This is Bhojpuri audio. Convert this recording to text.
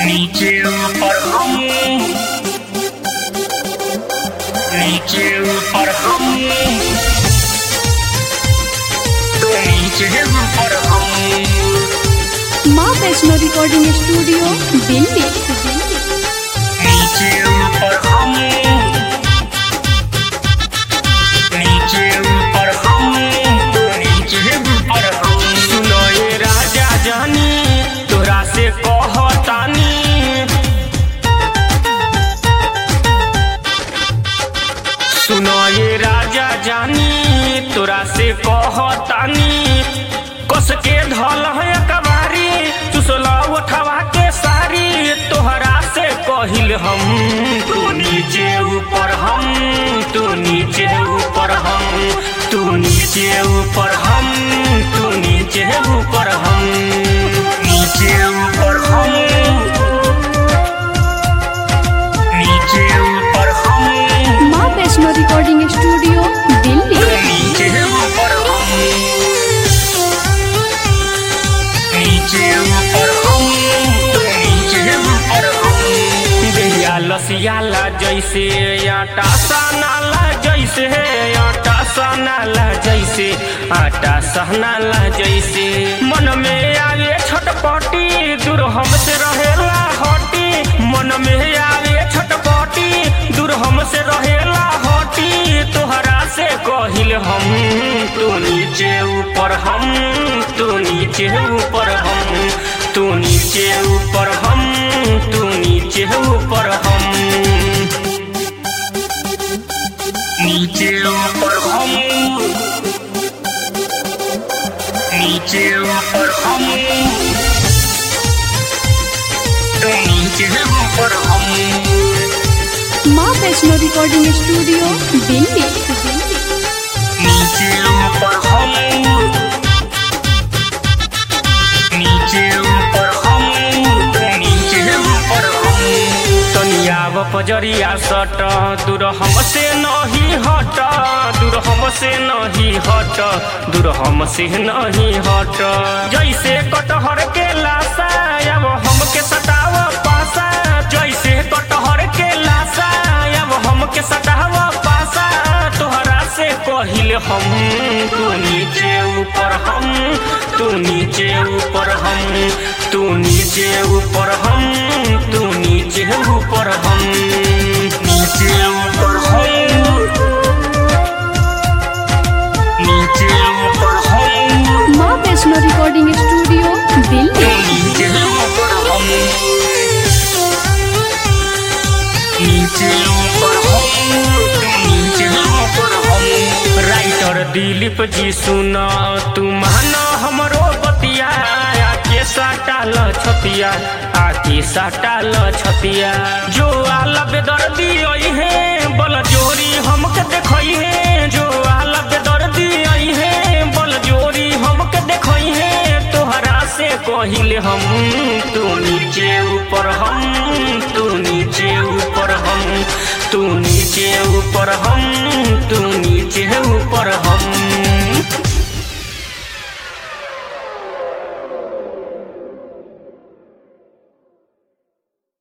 नीचे ऊपर हम, नीचे ऊपर हम, तो नीचे ऊपर हम। माँ वैष्णो रिकॉर्डिंग स्टूडियो दिल्ली। नीचे ऊपर हम, नीचे ऊपर हम, तो नीचे ऊपर हम। सुनो ये राजा जानी तोरा से कहतानी, सुनो ये राजा जानी तोरा से कहतानी, कस के धल है कबारी चुसला उठवा के सारी, तोहरा से कहिल हम तू नीचे ऊपर हम, तू नीचे ऊपर हम, तू नीचे ऊपर हम, तू नीचे ऊपर हम, नीचे ऊपर हम, नीचे ऊपर हम, माँ वैष्णो रिकॉर्डिंग स्टूडियो दिल्ली। नीचे ऊपर हम, नीचे ऊपर हम, नीचे ऊपर हम। देहिया लसियाला जैसे आटा सनाला जैसे, आटा सनाला जैसे, आटा सहनाला जैसे, मन में आवे छटपटी दूर हमसे रहेला हटी, मन में आवे छटपटी दूर हमसे रहेला हटी, तोहरा से कहिल हम तू नीचे ऊपर हम, तू नीचे ऊपर हम, तू नीचे ऊपर हम, तू नीचे ऊपर हम। नीचे ऊपर हम, नीचे ऊपर हम, तो नीचे ऊपर हम। माँ वैष्णो रिकॉर्डिंग स्टूडियो दिल्ली। नीचे ऊपर हम, नीचे ऊपर हम, तो नीचे ऊपर हम। तनिया पजरिया सट दूर हमसे नहीं हट, दूर हमसे नहीं हट, दूर हमसे नहीं हट, जैसे कटहर के लाशा अब हमके सटाव पासा, जैसे कटहर के लाशा अब हमके सटाव पासा, तोहरा से कहिल हम तू नीचे ऊपर हम, तू नीचे ऊपर हम, तू नीचे ऊपर हम, तू नीचे ऊपर हम। नीचे ऊपर हम, नीचे ऊपर हम, माँ वैष्णो रिकॉर्डिंग स्टूडियो दिल्ली। नीचे ऊपर हम, नीचे ऊपर हम, नीचे ऊपर हम। राइटर दिलीप जी सुना तू माना हमरो बतिया, आके साटाल छतिया, आके साटाल छतिया, जो आला बेदर्दी आई है बल जोरी हमके देखई है, जो आला बेदर्दी आई है बल जोरी हमके देखई है, तोहरा से कहिल हम तू नीचे ऊपर हम, तू नीचे ऊपर हम, तू नीचे ऊपर हम, तू